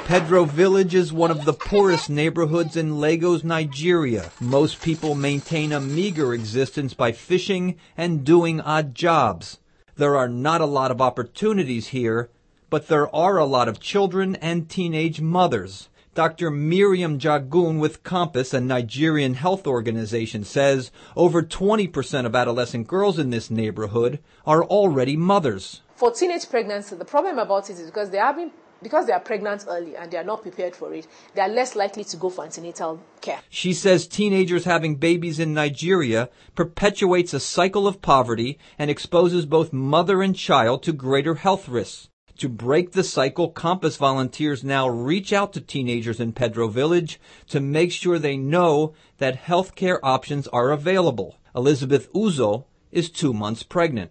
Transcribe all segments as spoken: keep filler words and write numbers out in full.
Pedro Village is one of the poorest neighborhoods in Lagos, Nigeria. Most people maintain a meager existence by fishing and doing odd jobs. There are not a lot of opportunities here, but there are a lot of children and teenage mothers. Doctor Miriam Jagun with Compass, a Nigerian health organization, says over twenty percent of adolescent girls in this neighborhood are already mothers. For teenage pregnancy, the problem about it is because they are being, because they are pregnant early and they are not prepared for it, they are less likely to go for antenatal care. She says teenagers having babies in Nigeria perpetuates a cycle of poverty and exposes both mother and child to greater health risks. To break the cycle, Compass volunteers now reach out to teenagers in Pedro Village to make sure they know that health care options are available. Elizabeth Uzo is two months pregnant.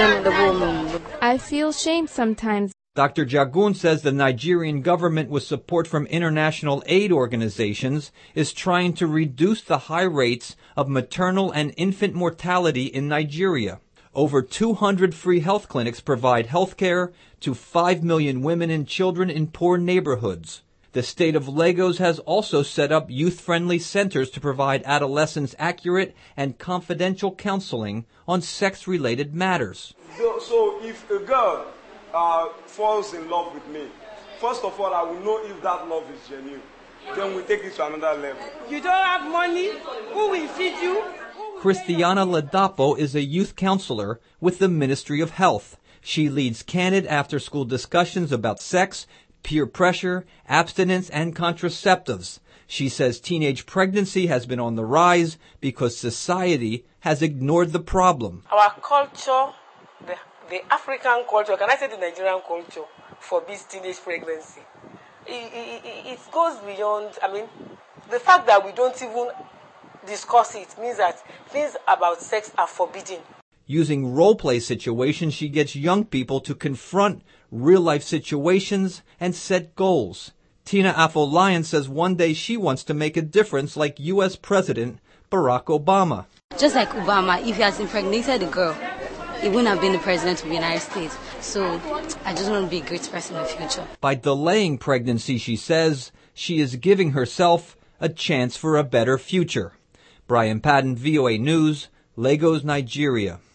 I feel shame sometimes. Doctor Jagun says the Nigerian government, with support from international aid organizations, is trying to reduce the high rates of maternal and infant mortality in Nigeria. Over two hundred free health clinics provide health care to five million women and children in poor neighborhoods. The state of Lagos has also set up youth-friendly centers to provide adolescents accurate and confidential counseling on sex-related matters. So, so if a girl uh, falls in love with me, first of all, I will know if that love is genuine. Then we take it to another level. You don't have money? Who will feed you? Christiana Ladapo is a youth counselor with the Ministry of Health. She leads candid after-school discussions about sex, peer pressure, abstinence, and contraceptives. She says teenage pregnancy has been on the rise because society has ignored the problem. Our culture, the, the African culture, can I say the Nigerian culture, forbids teenage pregnancy. It, it, it goes beyond, I mean, the fact that we don't even discuss it means that things about sex are forbidden. Using role-play situations, she gets young people to confront real-life situations and set goals. Tina Afolayan says one day she wants to make a difference like U S President Barack Obama. Just like Obama, if he has impregnated a girl, he wouldn't have been the president of the United States. So I just want to be a great person in the future. By delaying pregnancy, she says, she is giving herself a chance for a better future. Brian Padden, V O A News, Lagos, Nigeria.